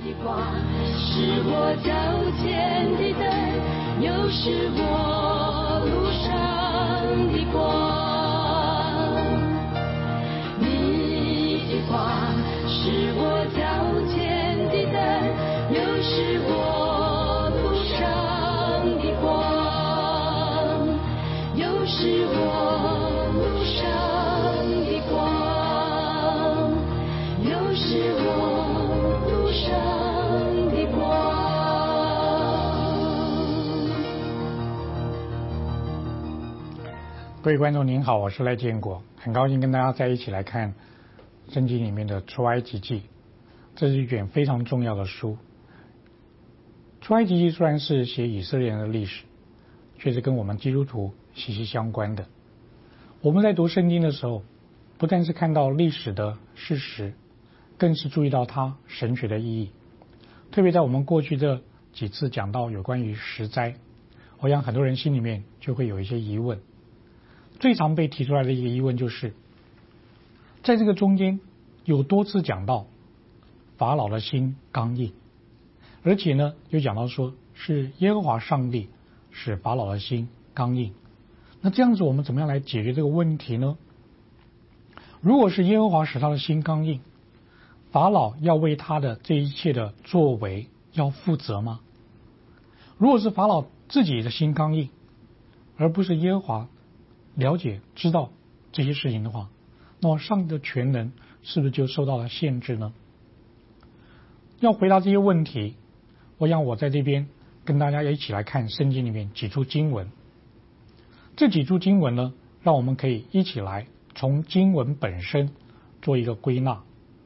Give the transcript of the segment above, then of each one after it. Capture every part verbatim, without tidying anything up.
光是我脚前的灯，又是我路上的光。你的光是我脚前的灯，又是我路上的光，又是我路上的光，又是我路上的光。 各位观众您好，我是赖建国，很高兴跟大家在一起来看圣经里面的出埃及记。这是一卷非常重要的书。出埃及记虽然是写以色列人的历史，却是跟我们基督徒息息相关的。我们在读圣经的时候，不但是看到历史的事实，更是注意到它神学的意义。特别在我们过去这几次讲到有关于十灾，我想很多人心里面就会有一些疑问。最常被提出来的一个疑问就是，在这个中间有多次讲到法老的心刚硬，而且呢有讲到说是耶和华上帝使法老的心刚硬。那这样子我们怎么样来解决这个问题呢？如果是耶和华使他的心刚硬，法老要为他的这一切的作为要负责吗？如果是法老自己的心刚硬，而不是耶和华了解知道这些事情的话，那么上帝的全能是不是就受到了限制呢？要回答这些问题，我想我在这边跟大家一起来看圣经里面几处经文。这几处经文呢，让我们可以一起来从经文本身做一个归纳。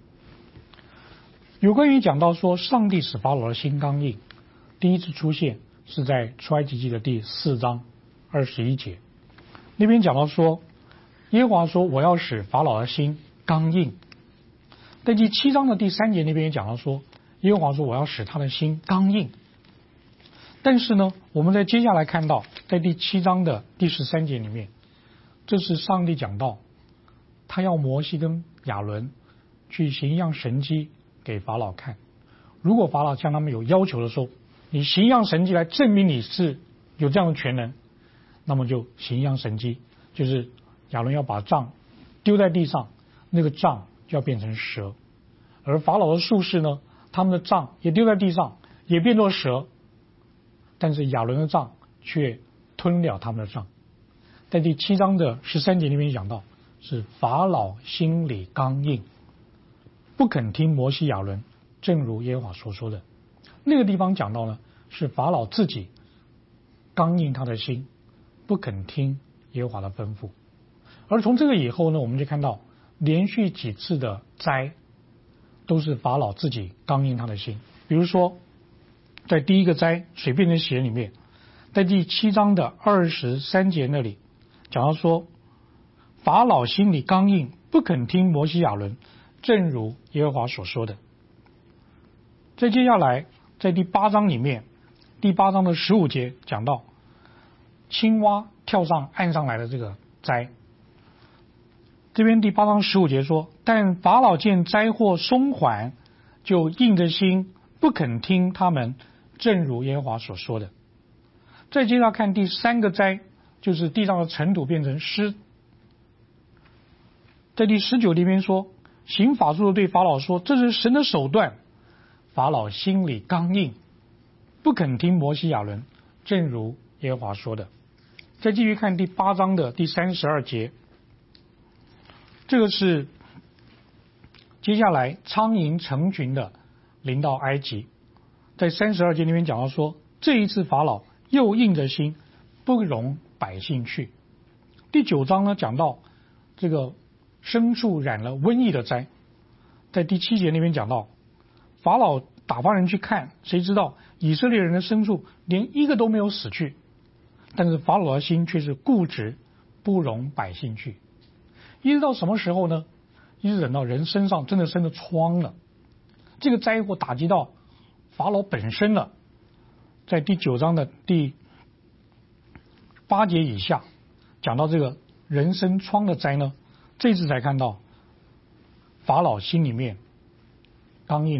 有关于讲到说上帝使法老的心刚硬，第一次出现是在出埃及记的第四章二十一节，那边讲到说耶和华说我要使法老的心刚硬。在第七章的第三节那边也讲到说耶和华说我要使他的心刚硬。但是呢，我们在接下来看到在第七章的第十三节里面，这是上帝讲到他要摩西跟亚伦去行一样神迹给法老看。如果法老向他们有要求的时候，你行一样神迹来证明你是有这样的全能，那么就行一样神迹，就是亚伦要把杖丢在地上，那个杖就要变成蛇。而法老的术士呢，他们的杖也丢在地上，也变作蛇，但是亚伦的杖却吞了他们的杖。在第七章的十三节里面讲到，是法老心里刚硬，不肯听摩西亚伦，正如耶和华所说的。那个地方讲到呢，是法老自己刚硬他的心，不肯听耶和华的吩咐。而从这个以后呢，我们就看到连续几次的灾都是法老自己刚硬他的心。比如说在第一个灾水变成血里面，在第七章的二十三节那里讲到说法老心里刚硬，不肯听摩西亚伦，正如耶和华所说的。再接下来在第八章里面，第八章的十五节讲到青蛙跳上岸上来的这个灾。这边第八章十五节说，但法老见灾祸松缓，就硬着心不肯听他们，正如耶和华所说的。再接着看第三个灾，就是地上的尘土变成湿。在第十九里面说，行法术的对法老说，这是神的手段。法老心里刚硬，不肯听摩西亚伦，正如耶和华说的。再继续看第八章的第三十二节，这个是接下来苍蝇成群的临到埃及。在三十二节里面讲到说，这一次法老又硬着心，不容百姓去。第九章呢讲到这个牲畜染了瘟疫的灾。在第七节那边讲到法老打发人去看，谁知道以色列人的牲畜连一个都没有死去，但是法老的心却是固执，不容百姓去。一直到什么时候呢？一直等到人身上真的生了疮了，这个灾祸打击到法老本身了。在第九章的第八节以下讲到这个人生疮的灾呢，这次才看到法老心里面刚硬呢，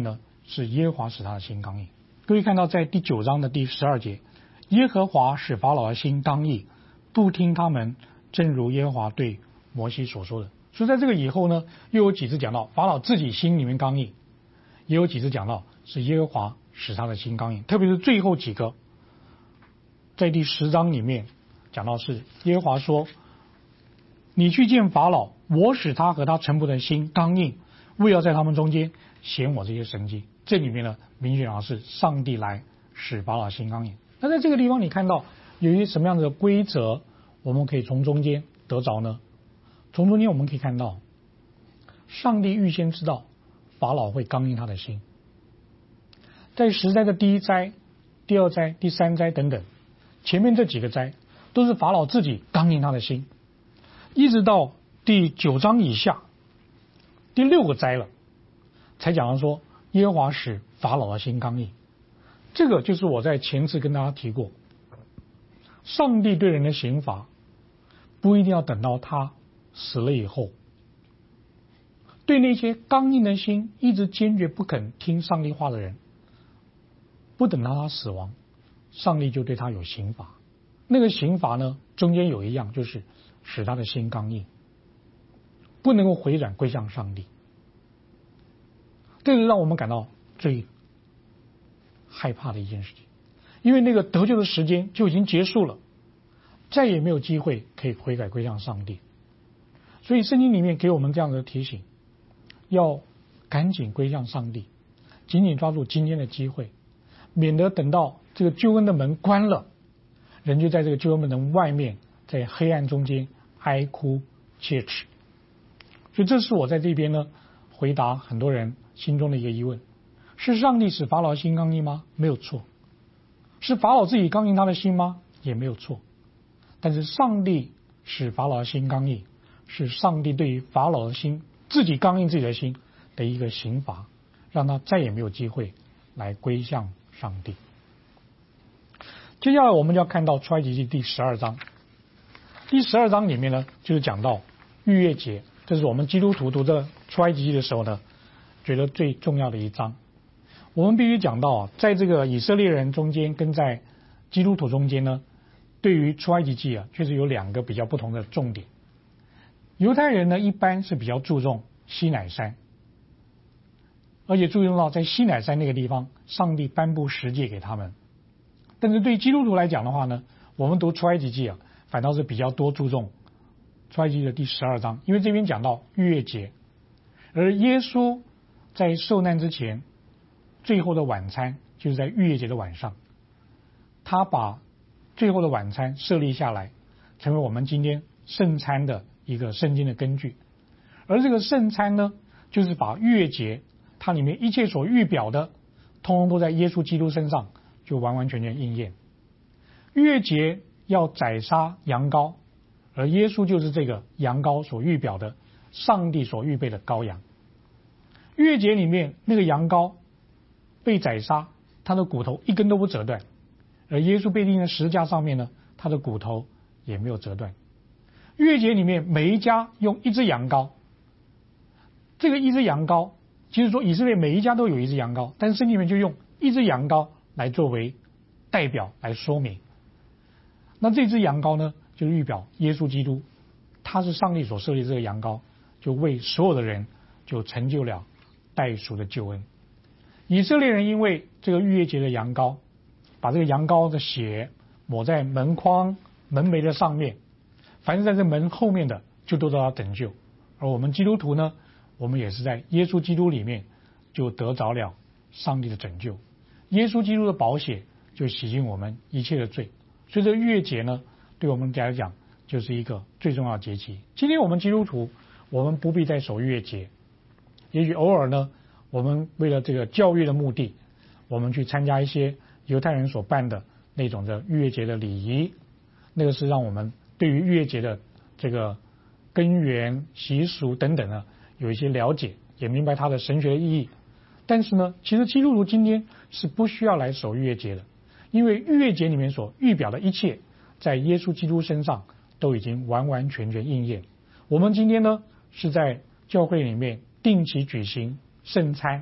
是耶和华使他的心刚硬。各位看到在第九章的第十二节，耶和华使法老的心刚硬，不听他们，正如耶和华对摩西所说的。所以在这个以后呢，又有几次讲到法老自己心里面刚硬，也有几次讲到是耶和华使他的心刚硬，特别是最后几个，在第十章里面讲到是耶和华说，你去见法老，我使他和他臣仆的心刚硬，为要在他们中间显我这些神迹。这里面呢，明显上是上帝来使法老心刚硬。那在这个地方你看到有一些什么样的规则，我们可以从中间得着呢？从中间我们可以看到，上帝预先知道法老会刚硬他的心。在十灾的第一灾、第二灾、第三灾等等，前面这几个灾都是法老自己刚硬他的心，一直到第九章以下，第六个灾了，才讲到说耶和华使法老的心刚硬。这个就是我在前次跟大家提过，上帝对人的刑罚不一定要等到他死了以后，对那些刚硬的心一直坚决不肯听上帝话的人，不等到他死亡，上帝就对他有刑罚。那个刑罚呢，中间有一样就是使他的心刚硬，不能够回转归向上帝。这是让我们感到最害怕的一件事情，因为那个得救的时间就已经结束了，再也没有机会可以悔改归向上帝。所以圣经里面给我们这样的提醒，要赶紧归向上帝，紧紧抓住今天的机会，免得等到这个救恩的门关了，人就在这个救恩门的外面，在黑暗中间哀哭切齿。所以这是我在这边呢回答很多人心中的一个疑问：是上帝使法老心刚硬吗？没有错。是法老自己刚硬他的心吗？也没有错。但是上帝使法老的心刚硬，是上帝对于法老的心自己刚硬自己的心的一个刑罚，让他再也没有机会来归向上帝。接下来我们就要看到出埃及记第十二章。第十二章里面呢，就是讲到逾越节，这是我们基督徒读这出埃及记的时候呢，觉得最重要的一章。我们必须讲到，在这个以色列人中间跟在基督徒中间呢，对于出埃及记啊，确实有两个比较不同的重点。犹太人呢，一般是比较注重西乃山，而且注重到在西乃山那个地方，上帝颁布十诫给他们。但是对基督徒来讲的话呢，我们读出埃及记啊，反倒是比较多注重出埃及记的第十二章，因为这边讲到逾越节，而耶稣在受难之前最后的晚餐就是在逾越节的晚上，他把最后的晚餐设立下来，成为我们今天圣餐的一个圣经的根据。而这个圣餐呢，就是把逾越节它里面一切所预表的，通通都在耶稣基督身上就完完全全应验。逾越节要宰杀羊羔，而耶稣就是这个羊羔所预表的上帝所预备的羔羊。逾越节里面那个羊羔被宰杀，他的骨头一根都不折断，而耶稣被钉在十字架上面呢，他的骨头也没有折断。逾越节里面每一家用一只羊羔，这个一只羊羔，其实说以色列每一家都有一只羊羔，但是圣经里面就用一只羊羔来作为代表来说明。那这只羊羔呢，就是预表耶稣基督，他是上帝所设立这个羊羔，就为所有的人就成就了代赎的救恩。以色列人因为这个逾越节的羊羔，把这个羊羔的血抹在门框门楣的上面，凡是在这门后面的就都得到拯救。而我们基督徒呢，我们也是在耶稣基督里面就得着了上帝的拯救，耶稣基督的宝血就洗净我们一切的罪。所以这逾越节呢，对我们来讲就是一个最重要的节期。今天我们基督徒，我们不必再守逾越节，也许偶尔呢，我们为了这个教育的目的，我们去参加一些犹太人所办的那种的逾越节的礼仪，那个是让我们对于逾越节的这个根源、习俗等等呢，有一些了解，也明白它的神学的意义。但是呢，其实基督徒今天是不需要来守逾越节的，因为逾越节里面所预表的一切，在耶稣基督身上都已经完完全全应验。我们今天呢，是在教会里面定期举行圣餐，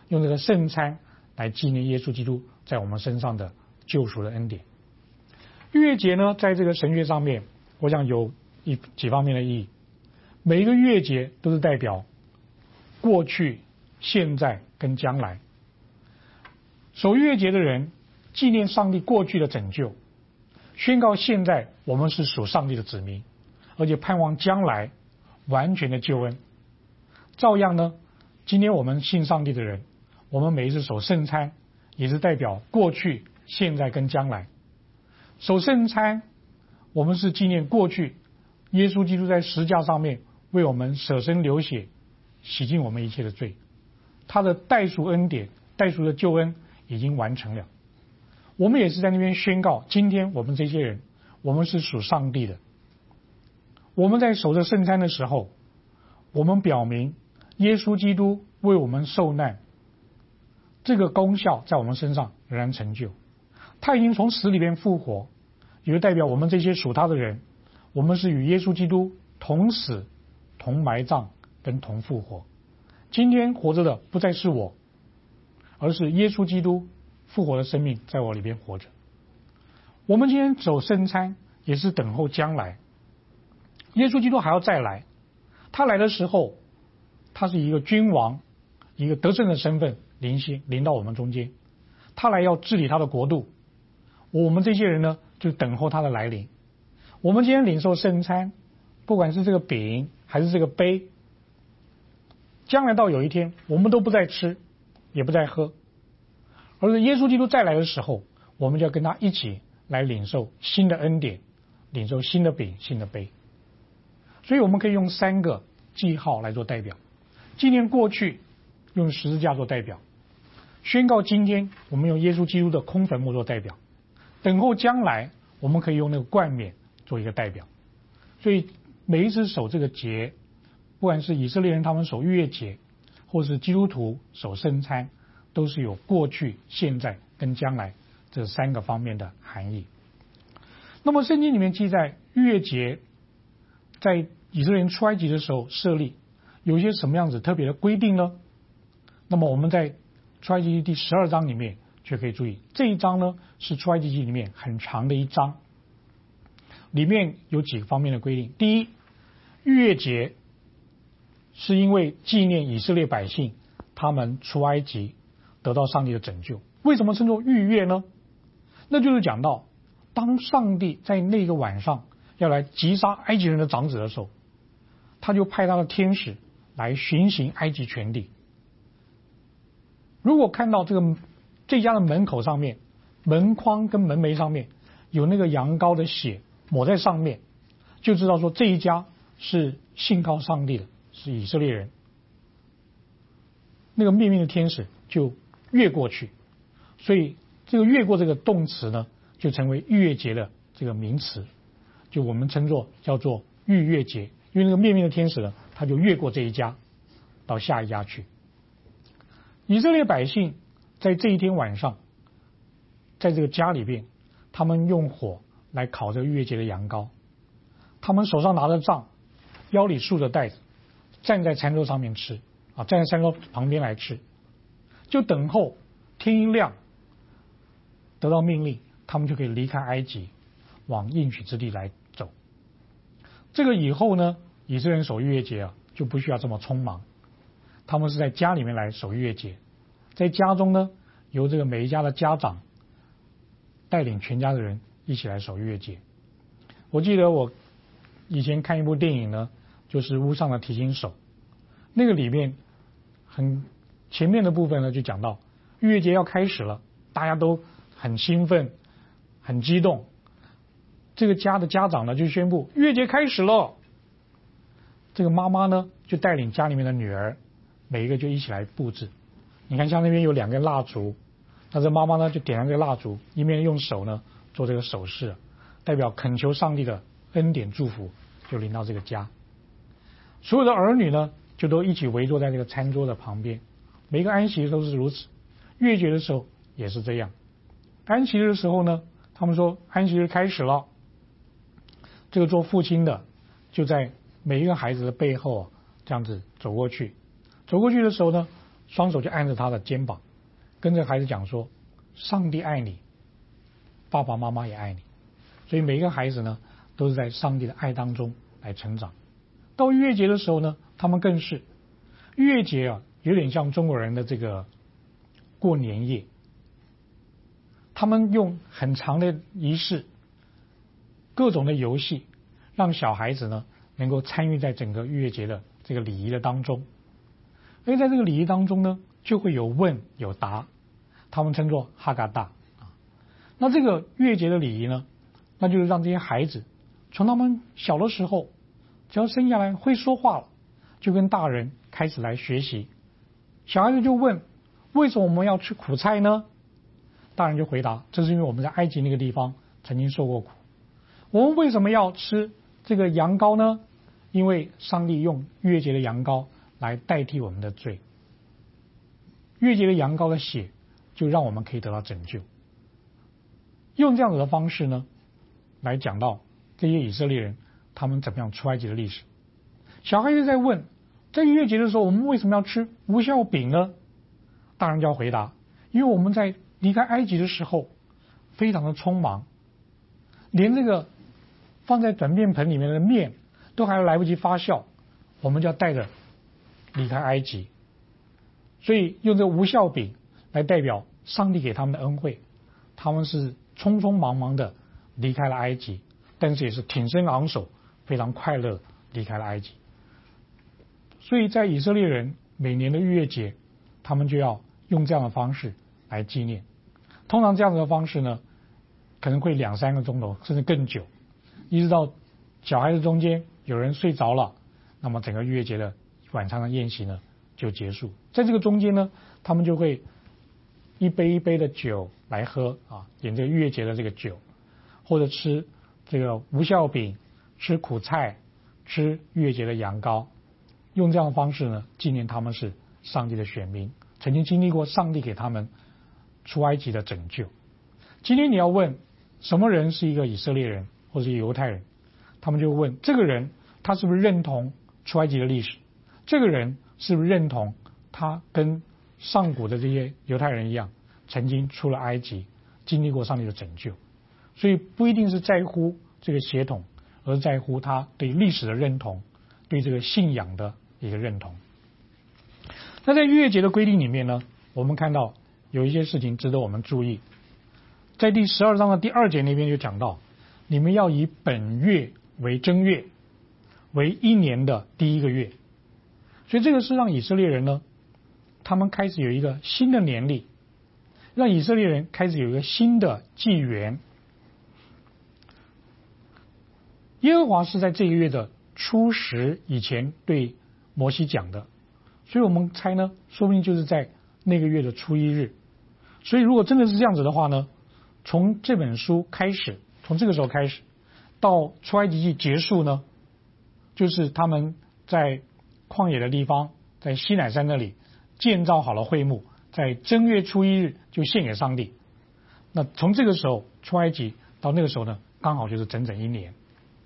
用这个圣餐来纪念耶稣基督在我们身上的救赎的恩典。逾越节呢，在这个神学上面，我想有一几方面的意义。每一个逾越节都是代表过去、现在跟将来。守逾越节的人纪念上帝过去的拯救，宣告现在我们是属上帝的子民，而且盼望将来完全的救恩。照样呢，今天我们信上帝的人，我们每一次守圣餐也是代表过去、现在跟将来。守圣餐，我们是纪念过去耶稣基督在十字架上面为我们舍身流血，洗净我们一切的罪，他的代赎恩典、代赎的救恩已经完成了。我们也是在那边宣告，今天我们这些人，我们是属上帝的。我们在守着圣餐的时候，我们表明耶稣基督为我们受难，这个功效在我们身上仍然成就。他已经从死里边复活，也就代表我们这些属他的人，我们是与耶稣基督同死、同埋葬跟同复活。今天活着的不再是我，而是耶稣基督复活的生命在我里边活着。我们今天走圣餐也是等候将来，耶稣基督还要再来。他来的时候，他是一个君王，一个得胜的身份临行临到我们中间。他来要治理他的国度，我们这些人呢，就等候他的来临。我们今天领受圣餐，不管是这个饼还是这个杯，将来到有一天，我们都不再吃，也不再喝，而是耶稣基督再来的时候，我们就要跟他一起来领受新的恩典，领受新的饼、新的杯。所以我们可以用三个记号来做代表：纪念过去，用十字架做代表；宣告今天，我们用耶稣基督的空坟墓做代表；等候将来，我们可以用那个冠冕做一个代表。所以每一次守这个节，不管是以色列人他们守逾越节，或是基督徒守圣餐，都是有过去、现在跟将来这三个方面的含义。那么圣经里面记载逾越节在以色列人出埃及的时候设立，有一些什么样子特别的规定呢？那么我们在出埃及记第十二章里面却可以注意，这一章呢是出埃及记里面很长的一章，里面有几个方面的规定。第一，逾越节是因为纪念以色列百姓他们出埃及得到上帝的拯救。为什么称作逾越呢？那就是讲到当上帝在那个晚上要来击杀埃及人的长子的时候，他就派他的天使来巡行埃及全地。如果看到这个这家的门口上面，门框跟门楣上面有那个羊羔的血抹在上面，就知道说这一家是信靠上帝的，是以色列人。那个灭命的天使就越过去，所以这个越过这个动词呢，就成为逾越节的这个名词，就我们称作叫做逾越节。因为那个灭命的天使呢，他就越过这一家到下一家去。以色列百姓在这一天晚上，在这个家里边，他们用火来烤这个逾越节的羊羔，他们手上拿着杖，腰里束着带子，站在餐桌上面吃啊，站在餐桌旁边来吃，就等候天一亮，得到命令，他们就可以离开埃及，往应许之地来走。这个以后呢，以色列人守逾越节啊，就不需要这么匆忙，他们是在家里面来守逾越节，在家中呢，由这个每一家的家长带领全家的人一起来守逾越节。我记得我以前看一部电影呢，就是《屋上的提琴手》，那个里面很前面的部分呢，就讲到逾越节要开始了，大家都很兴奋，很激动。这个家的家长呢就宣布逾越节开始了。这个妈妈呢就带领家里面的女儿，每一个就一起来布置。你看像那边有两根蜡烛，那这妈妈呢就点燃这个蜡烛，一面用手呢做这个手势，代表恳求上帝的恩典祝福就临到这个家。所有的儿女呢就都一起围坐在这个餐桌的旁边，每一个安息日都是如此，逾越节的时候也是这样。安息日的时候呢，他们说安息日开始了，这个做父亲的就在每一个孩子的背后、啊、这样子走过去，走过去的时候呢， 双手就按着他的肩膀，跟着孩子讲说：“上帝爱你，爸爸妈妈也爱你。”所以每一个孩子呢，都是在上帝的爱当中来成长。到逾越节的时候呢，他们更是逾越节啊，有点像中国人的这个过年夜。他们用很长的仪式，各种的游戏，让小孩子呢能够参与在整个逾越节的这个礼仪的当中。而在这个礼仪当中呢，就会有问有答，他们称作哈嘎达。那这个逾越节的礼仪呢，那就是让这些孩子从他们小的时候，只要生下来会说话了，就跟大人开始来学习。小孩子就问：为什么我们要吃苦菜呢？大人就回答：这是因为我们在埃及那个地方曾经受过苦。我们为什么要吃这个羊羔呢？因为上帝用逾越节的羊羔来代替我们的罪。逾越节的羊羔的血就让我们可以得到拯救。用这样子的方式呢，来讲到这些以色列人他们怎么样出埃及的历史。小孩子在问：在逾越节的时候，我们为什么要吃无酵饼呢？大人就要回答：因为我们在离开埃及的时候非常的匆忙，连这个放在转面盆里面的面都还来不及发酵，我们就要带着离开埃及。所以用这个无酵饼来代表上帝给他们的恩惠，他们是匆匆忙忙的离开了埃及，但是也是挺身昂首，非常快乐离开了埃及。所以在以色列人每年的逾越节，他们就要用这样的方式来纪念。通常这样的方式呢，可能会两三个钟头，甚至更久，一直到小孩子中间有人睡着了，那么整个逾越节的晚上的宴席呢就结束。在这个中间呢，他们就会一杯一杯的酒来喝啊，点这个逾越节的这个酒，或者吃这个无酵饼，吃苦菜，吃逾越节的羊羔，用这样的方式呢纪念他们是上帝的选民，曾经经历过上帝给他们出埃及的拯救。今天你要问什么人是一个以色列人或者一个犹太人，他们就问这个人他是不是认同出埃及的历史，这个人是不是认同他跟上古的这些犹太人一样曾经出了埃及，经历过上帝的拯救。所以不一定是在乎这个血统，而是在乎他对历史的认同，对这个信仰的一个认同。那在逾越节的规定里面呢，我们看到有一些事情值得我们注意。在第十二章的第二节那边就讲到，你们要以本月为正月，为一年的第一个月。所以这个是让以色列人呢，他们开始有一个新的年历，让以色列人开始有一个新的纪元。耶和华是在这个月的初十以前对摩西讲的，所以我们猜呢，说不定就是在那个月的初一日。所以如果真的是这样子的话呢，从这本书开始，从这个时候开始到出埃及记结束呢，就是他们在旷野的地方，在西乃山那里建造好了会幕，在正月初一日就献给上帝。那从这个时候出埃及到那个时候呢，刚好就是整整一年。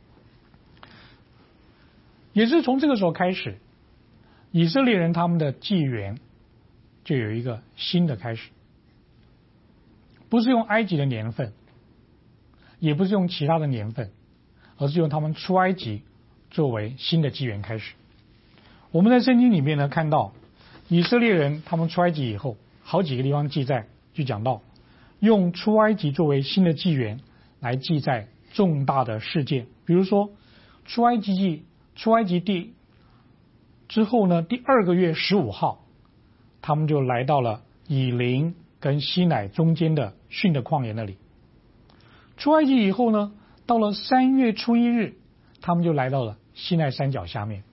也是从这个时候开始，以色列人他们的纪元就有一个新的开始，不是用埃及的年份，也不是用其他的年份，而是用他们出埃及作为新的纪元开始。我们在圣经里面呢看到，以色列人他们出埃及以后，好几个地方记载就讲到，用出埃及作为新的纪元来记载重大的事件，比如说出埃及记出埃及地之后呢，第二个月十五号，他们就来到了以琳跟西乃中间的逊的旷野那里。出埃及以后呢，到了三月初一日，他们就来到了西奈山脚下面。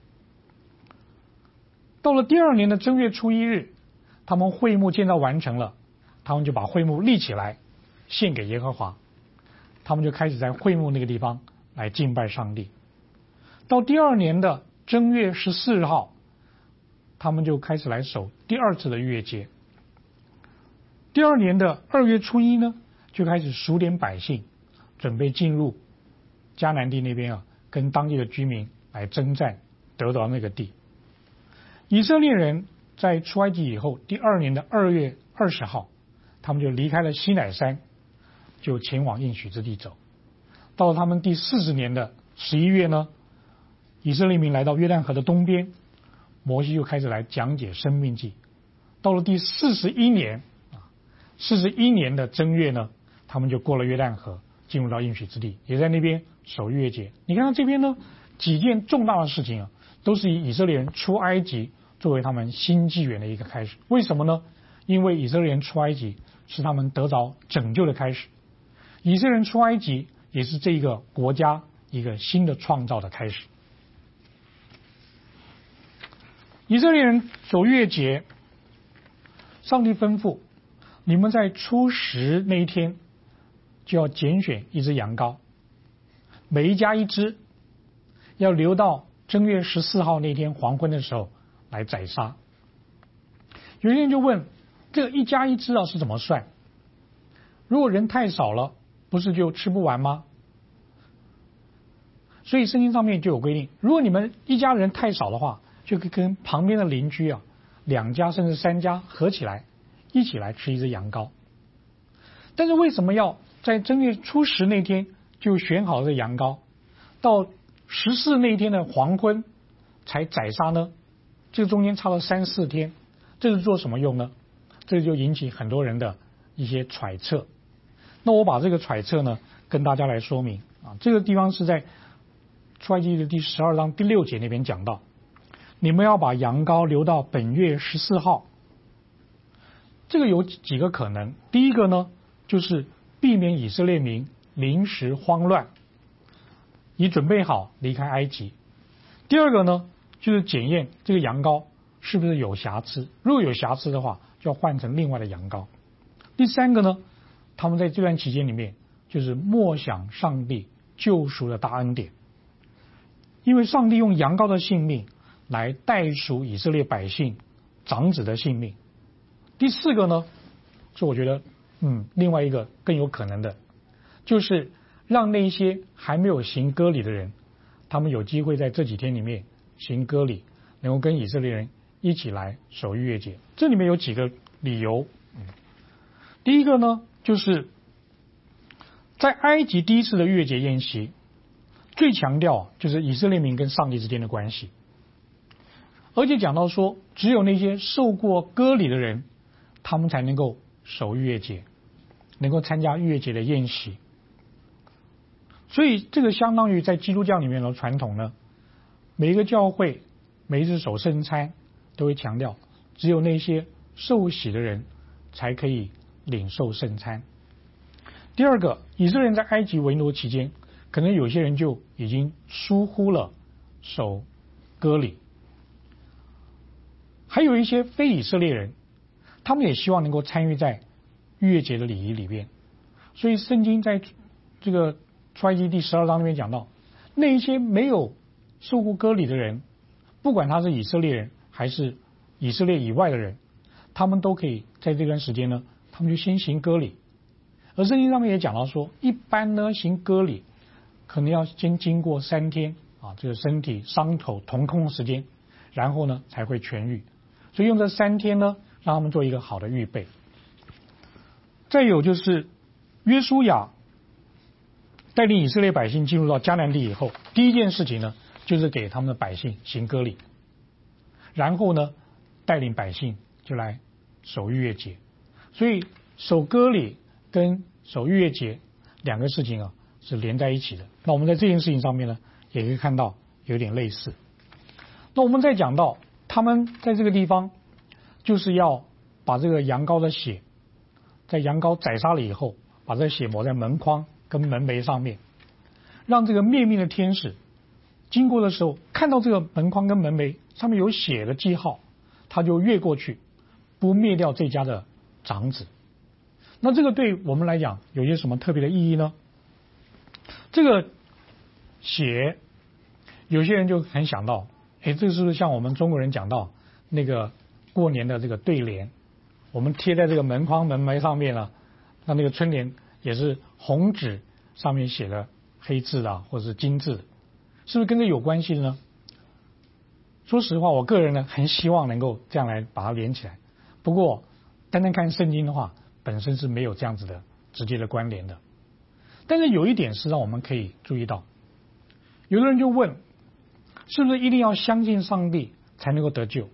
到了第二年的正月初一日，他们会幕建造完成了，他们就把会幕立起来，献给耶和华。他们就开始在会幕那个地方来敬拜上帝。到第二年的正月十四日号，他们就开始来守第二次的逾越节。第二年的二月初一呢，就开始数点百姓，准备进入迦南地那边啊，跟当地的居民来征战，得到那个地。以色列人在出埃及以后第二年的二月二十号，他们就离开了西乃山，就前往应许之地走。到了他们第四十年的十一月呢，以色列民来到约旦河的东边，摩西就开始来讲解生命记。到了第四十一年啊，四十一年的正月呢，他们就过了约旦河，进入到应许之地，也在那边守逾越节。你看到这边呢，几件重大的事情啊，都是以以色列人出埃及作为他们新纪元的一个开始。为什么呢？因为以色列人出埃及是他们得着拯救的开始，以色列人出埃及也是这个国家一个新的创造的开始。以色列人守逾越节，上帝吩咐你们在初十那一天就要拣选一只羊羔，每一家一只，要留到正月十四号那天黄昏的时候来宰杀。有些人就问，这一家一只啊是怎么算？如果人太少了，不是就吃不完吗？所以圣经上面就有规定，如果你们一家人太少的话，就可以跟旁边的邻居啊，两家甚至三家合起来，一起来吃一只羊羔。但是为什么要在正月初十那天就选好这羊羔，到十四那天的黄昏才宰杀呢？这个中间差了三四天，这是做什么用呢？这就引起很多人的一些揣测。那我把这个揣测呢跟大家来说明啊，这个地方是在出埃及记的第十二章第六节那边讲到，你们要把羊羔留到本月十四号。这个有几个可能，第一个呢，就是避免以色列民临时慌乱，以准备好离开埃及。第二个呢，就是检验这个羊羔是不是有瑕疵，如果有瑕疵的话，就要换成另外的羊羔。第三个呢，他们在这段期间里面就是默想上帝救赎的大恩典，因为上帝用羊羔的性命来代赎以色列百姓长子的性命。第四个呢，是我觉得嗯，另外一个更有可能的，就是让那些还没有行割礼的人，他们有机会在这几天里面行割礼，能够跟以色列人一起来守逾越节。这里面有几个理由。嗯、第一个呢，就是在埃及第一次的逾越节宴席，最强调就是以色列民跟上帝之间的关系，而且讲到说，只有那些受过割礼的人，他们才能够守逾越节，能够参加逾越节的宴席。所以这个相当于在基督教里面的传统呢，每一个教会每一次守圣餐都会强调，只有那些受洗的人才可以领受圣餐。第二个，以色列人在埃及为奴期间，可能有些人就已经疏忽了守割礼，还有一些非以色列人，他们也希望能够参与在逾越节的礼仪里边。所以圣经在这个出埃及第十二章那边讲到，那一些没有受过割礼的人，不管他是以色列人还是以色列以外的人，他们都可以在这段时间呢，他们就先行割礼。而圣经上面也讲到说，一般呢行割礼可能要先经过三天啊，这个身体伤口疼痛的时间，然后呢才会痊愈。所以用这三天呢，让他们做一个好的预备。再有就是约书亚带领以色列百姓进入到迦南地以后，第一件事情呢，就是给他们的百姓行割礼，然后呢带领百姓就来守逾越节。所以守割礼跟守逾越节两个事情啊是连在一起的。那我们在这件事情上面呢，也可以看到有点类似。那我们再讲到他们在这个地方，就是要把这个羊羔的血，在羊羔宰杀了以后，把这个血抹在门框跟门楣上面，让这个灭命的天使经过的时候，看到这个门框跟门楣上面有血的记号，他就越过去，不灭掉这家的长子。那这个对我们来讲有些什么特别的意义呢？这个血，有些人就很想到，哎，这个是不是像我们中国人讲到那个过年的这个对联，我们贴在这个门框门楣上面了，那那个春联也是红纸上面写的黑字的或者是金字的，是不是跟这有关系呢？ 说实话，我个人呢很希望能够这样来把它连起来。不过，单单看圣经的话，本身是没有这样子的直接的关联的。但是有一点是让我们可以注意到，有的人就问，是不是一定要相信上帝才能够得救？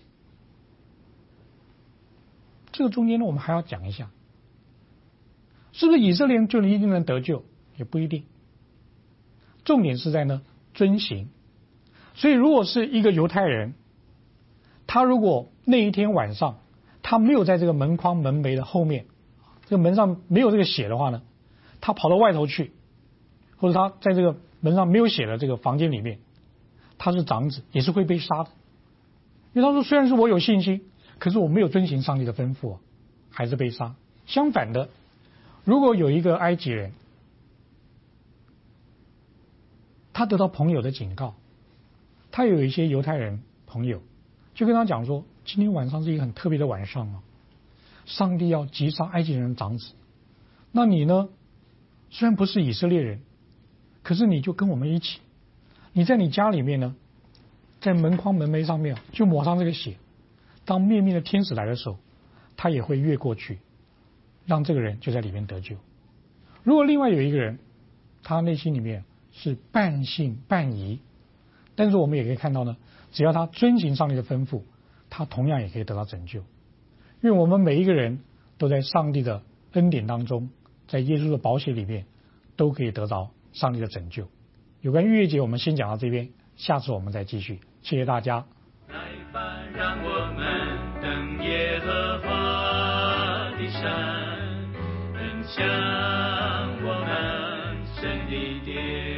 这个中间呢，我们还要讲一下，是不是以色列人就能一定能得救？也不一定。重点是在呢遵行。所以，如果是一个犹太人，他如果那一天晚上他没有在这个门框门楣的后面，这个门上没有这个血的话呢，他跑到外头去，或者他在这个门上没有血的这个房间里面，他是长子，也是会被杀的。因为他说，虽然是我有信心，可是我没有遵行上帝的吩咐，还是被杀。相反的，如果有一个埃及人，他得到朋友的警告，他有一些犹太人朋友就跟他讲说，今天晚上是一个很特别的晚上啊，上帝要击杀埃及人的长子。那你呢，虽然不是以色列人，可是你就跟我们一起，你在你家里面呢，在门框门楣上面就抹上这个血，当灭命的天使来的时候，他也会越过去，让这个人就在里面得救。如果另外有一个人，他内心里面是半信半疑，但是我们也可以看到呢，只要他遵行上帝的吩咐，他同样也可以得到拯救。因为我们每一个人都在上帝的恩典当中，在耶稣的宝血里面，都可以得到上帝的拯救。有关逾越节，我们先讲到这边，下次我们再继续。谢谢大家。 来吧，让我们登耶和华的山，奔向我们神的殿。